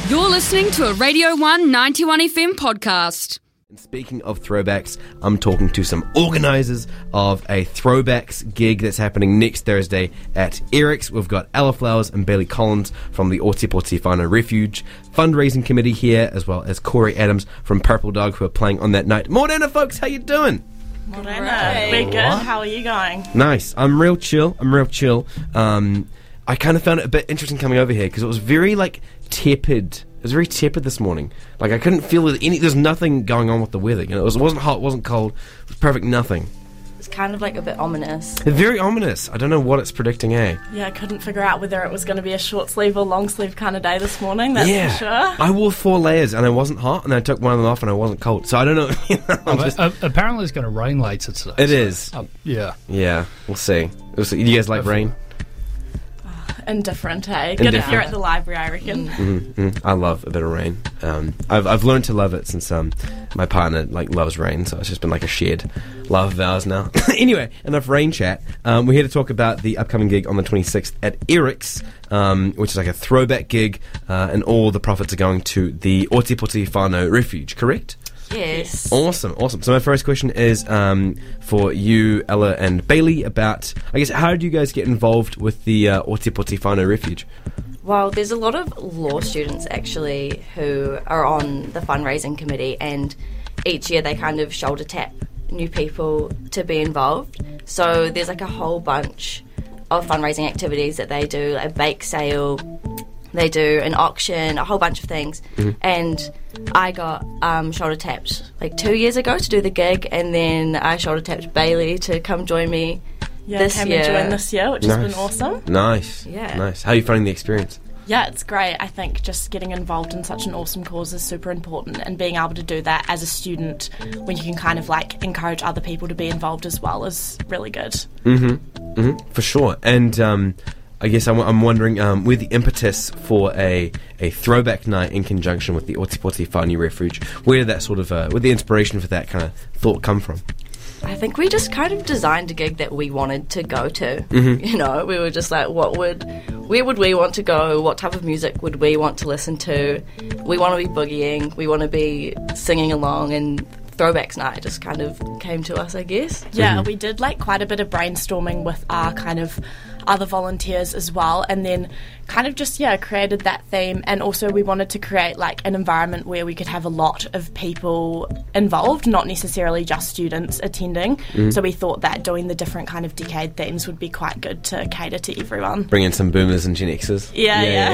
You're listening to a Radio 1 91 FM podcast. And speaking of throwbacks, I'm talking to some organisers of a throwbacks gig that's happening next Thursday at Eric's. We've got Ella Flowers and Bailey Collins from the Otepoti Whānau Refuge fundraising committee here, as well as Corey Adams from Purple Dog, who are playing on that night. Morena, folks, how you doing? Morena, we're good. How are you going? Nice. I'm real chill. I kind of found it a bit interesting coming over here because it was very, tepid. It was very tepid this morning. I couldn't feel there's nothing going on with the weather. It wasn't hot, it wasn't cold. It was perfect nothing. It's kind of a bit ominous. It's very ominous. I don't know what it's predicting, eh? Yeah, I couldn't figure out whether it was going to be a short sleeve or long sleeve kind of day this morning, that's for sure. I wore 4 layers and I wasn't hot, and I took one of them off and I wasn't cold. So I don't know. Apparently it's going to rain later today. It is. Yeah. Yeah, we'll see. You guys like rain? Indifferent, eh? Good if you're at the library, I reckon. I love a bit of rain. I've learned to love it since my partner loves rain, so it's just been a shared love of ours now. Anyway, enough rain chat. We're here to talk about the upcoming gig on the 26th at Eric's, which is a throwback gig, and all the profits are going to the Otepoti Whānau Refuge, correct? Yes. Awesome. So my first question is for you, Ella and Bailey, about, how did you guys get involved with the Otepoti Whānau Refuge? Well, there's a lot of law students actually who are on the fundraising committee, and each year they kind of shoulder tap new people to be involved. So there's a whole bunch of fundraising activities that they do, a bake sale, they do an auction, a whole bunch of things. And I got shoulder tapped 2 years ago to do the gig, and then I shoulder tapped Bailey to come join me this year. Yeah, came and joined this year, which has been awesome. Nice. Yeah. Nice. How are you finding the experience? Yeah, it's great. I think just getting involved in such an awesome cause is super important, and being able to do that as a student when you can kind of encourage other people to be involved as well is really good. For sure. And I guess I'm wondering, where the impetus for a throwback night in conjunction with the Otepoti Whānau Refuge, where did that where the inspiration for that kind of thought come from? I think we just kind of designed a gig that we wanted to go to. We were just where would we want to go? What type of music would we want to listen to? We want to be boogieing. We want to be singing along, and Throwbacks Night just kind of came to us, I guess. Yeah, we did quite a bit of brainstorming with our kind of other volunteers as well, and then kind of just created that theme. And also we wanted to create an environment where we could have a lot of people involved, not necessarily just students attending. So we thought that doing the different kind of decade themes would be quite good to cater to everyone. Bring in some boomers and Gen Xers. Yeah.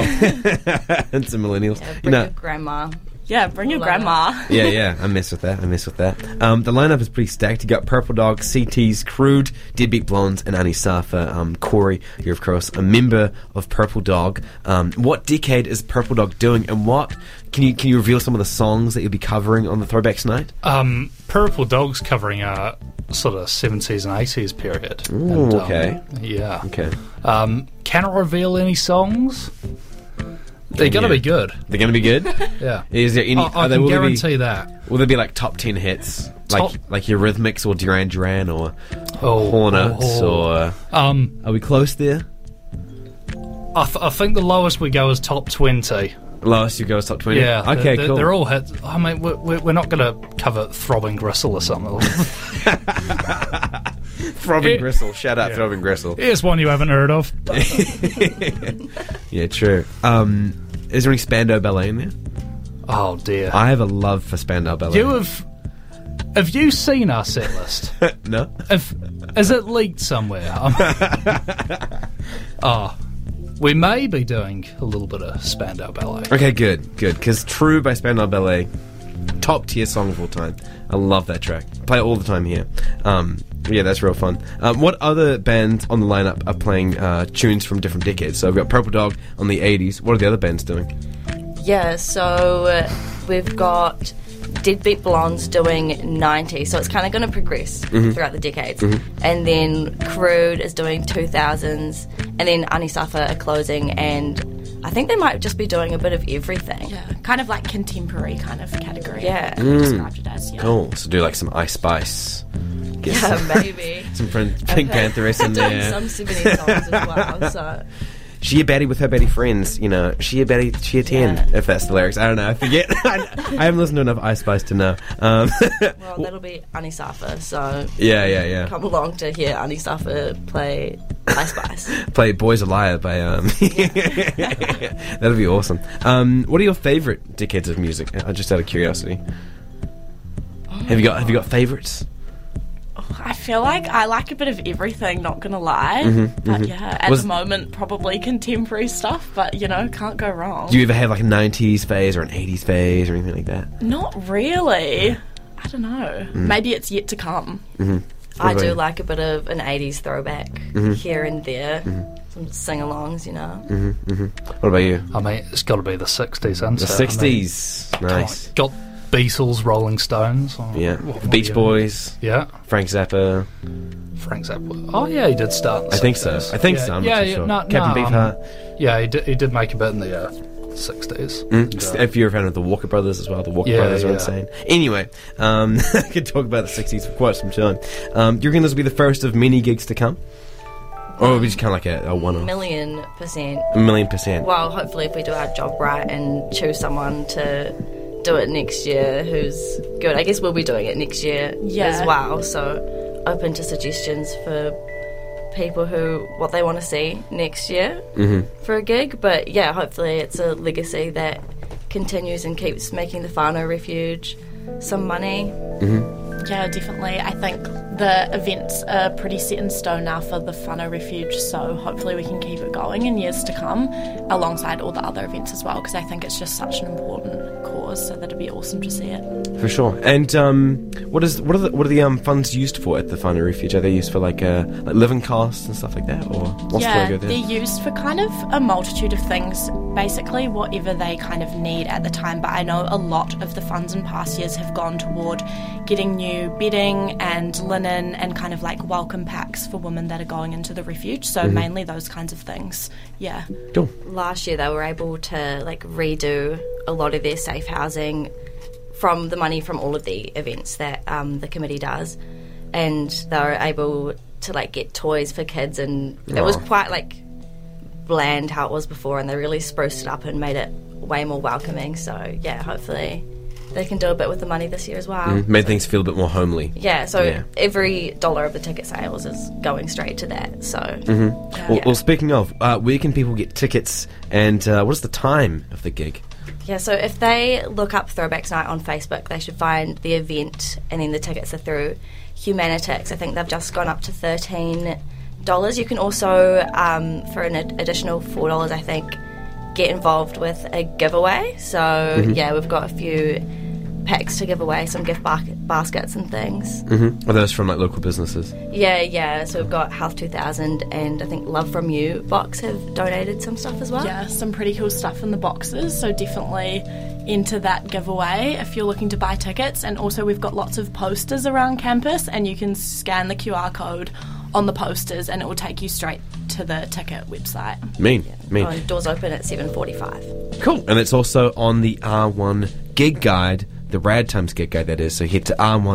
And some millennials. Yeah, bring your grandma. Yeah, bring your grandma. Yeah, I mess with that. The lineup is pretty stacked. You got Purple Dog, CTs, Crude, Deadbeat Blondes, and Ani Safa. Corey, you're of course a member of Purple Dog. What decade is Purple Dog doing, and what can you reveal some of the songs that you'll be covering on the Throwbacks Night? Purple Dog's covering a sort of 70s and 80s period. Ooh, okay. Yeah. Okay. Cannot reveal any songs. They're going to be good. They're going to be good? Yeah. Is there any... I can guarantee that. Will there be top 10 hits? Like Eurythmics or Duran Duran or Hornets or... Are we close there? I think the lowest we go is top 20. Lowest you go is top 20? Yeah. Okay, cool. They're all hits. I mean, we're not going to cover Throbbing Gristle or something. Throbbing Gristle. Shout out Throbbing Gristle. Here's one you haven't heard of. Yeah, true. Is there any Spandau Ballet in there? Oh, dear. I have a love for Spandau Ballet. Have you seen our set list? No. Is it leaked somewhere? We may be doing a little bit of Spandau Ballet. Okay, good. Because True by Spandau Ballet, top tier song of all time. I love that track. I play it all the time here. Yeah, that's real fun. What other bands on the lineup are playing tunes from different decades? So we've got Purple Dog on the 80s. What are the other bands doing? Yeah, so we've got Deadbeat Blondes doing 90s, so it's kind of going to progress throughout the decades. And then Crude is doing 2000s, and then Ani Safa are closing, and I think they might just be doing a bit of everything. Yeah, kind of contemporary kind of category. Yeah. Described it as, Cool. So do some Ice Spice. Yeah, maybe. Some Pink Pantheress in there. Some 70s songs as well, so... she a baddie with her baddie friends, you know, she a baddie, she a 10, if that's the lyrics. I don't know, I forget. I haven't listened to enough Ice Spice to know. Well, that'll be Ani Safa, so Yeah. come along to hear Ani Safa play Ice Spice. Play Boys a Liar by, that'll be awesome. What are your favourite decades of music? Just out of curiosity. Have you got favourites? I feel like I like a bit of everything, not gonna lie. But yeah, at the moment, probably contemporary stuff, but you know, can't go wrong. Do you ever have like a 90s phase or an 80s phase or anything like that? Not really. I don't know. Maybe it's yet to come. I do like a bit of an 80s throwback here and there. Some sing-alongs, you know. What about you? I mean, it's got to be the 60s, isn't The it? 60s. Nice. Got Beatles, Rolling Stones. Or, Yeah. what Beach you- Boys, Yeah. Frank Zappa. Frank Zappa. Oh, yeah, he did start in the I think so. 60s. I think yeah, so. I'm yeah, not too yeah, sure. no, Captain Beefheart. Yeah, he did make a bit in the 60s. If you're a fan of the Walker Brothers as well, the Walker Yeah, Brothers are yeah. insane. Anyway, I could talk about the 60s for quite some time. Do you reckon this will be the first of many gigs to come? Or will it be just kind of like a one-off? 1,000,000%. A 1,000,000%. Well, hopefully if we do our job right and choose someone to do it next year who's good. I guess we'll be doing it next year as well, so open to suggestions for people what they want to see next year for a gig. But yeah, hopefully it's a legacy that continues and keeps making the whānau Refuge some money. Yeah, definitely. I think the events are pretty set in stone now for the whānau Refuge, so hopefully we can keep it going in years to come alongside all the other events as well, because I think it's just such an important cause, so that'd be awesome to see it. For sure. And what are the funds used for at the whānau Refuge? Are they used for like living costs and stuff like that, or what's the logo there? They're used for kind of a multitude of things, basically whatever they kind of need at the time, but I know a lot of the funds in past years have gone toward getting new bedding and linen and kind of like welcome packs for women that are going into the refuge, so mainly those kinds of things. Yeah. Cool. Last year they were able to like redo a lot of their safe housing from the money from all of the events that the committee does, and they were able to like get toys for kids, and it was quite like bland how it was before, and they really spruced it up and made it way more welcoming. So yeah, hopefully they can do a bit with the money this year as well. Made things feel a bit more homely. Yeah, so every dollar of the ticket sales is going straight to that. So Well, speaking of, where can people get tickets, and what is the time of the gig? yeah, so if they look up Throwbacks Night on Facebook, they should find the event, and then the tickets are through Humanitix. I think they've just gone up to $13. You can also, for an additional $4, I think, get involved with a giveaway. So yeah, we've got a few packs to give away, some gift baskets and things. Are those from like local businesses? Yeah. So we've got Health 2000 and I think Love From You box have donated some stuff as well. Yeah, some pretty cool stuff in the boxes, so definitely enter that giveaway if you're looking to buy tickets. And also we've got lots of posters around campus, and you can scan the QR code on the posters and it will take you straight to the ticket website. Mean. Oh, and doors open at 7:45. Cool. And it's also on the R1 gig guide, the Rad Times gig guide, that is. So head to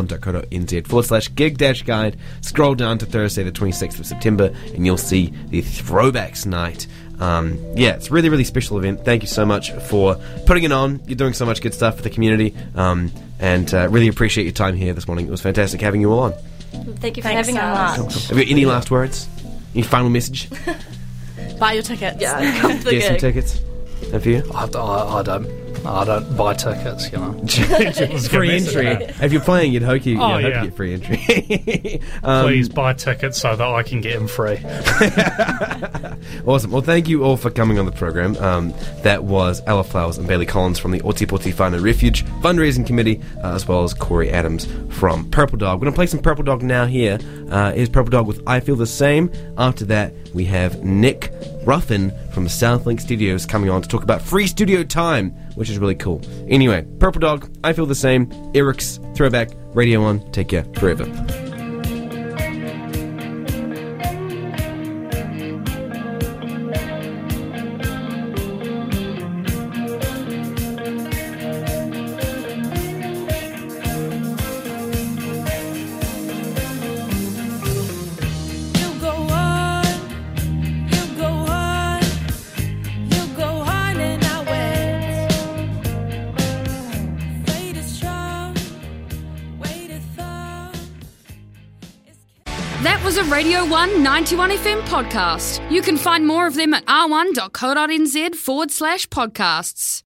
r1.co.nz/gig-guide, scroll down to Thursday the 26th of September, and you'll see the Throwbacks Night. It's a really, really special event. Thank you so much for putting it on. You're doing so much good stuff for the community, and really appreciate your time here this morning. It was fantastic having you all on. Thank you for Thanks having so us. much. Have you got any last words? Any final message? Buy your tickets. Yeah, come to the Get some gig. tickets. And for you? I don't buy tickets, you know. Free entry. If you're playing, you'd hope you Oh, you yeah. get free entry. Please buy tickets so that I can get them free. Awesome. Well, thank you all for coming on the program. That was Ella Flowers and Bailey Collins from the Otipoti Whānau Refuge Fundraising Committee, as well as Corey Adams from Purple Dog. We're going to play some Purple Dog now here. Here's Purple Dog with I Feel the Same. After that, we have Nick Ruffin from Southlink Studios coming on to talk about free studio time, which is really cool. Anyway, Purple Dog, I Feel the Same, Eric's Throwback, Radio 1, take care forever. You go on, That was a Radio 1 91 FM podcast. You can find more of them at r1.co.nz/podcasts.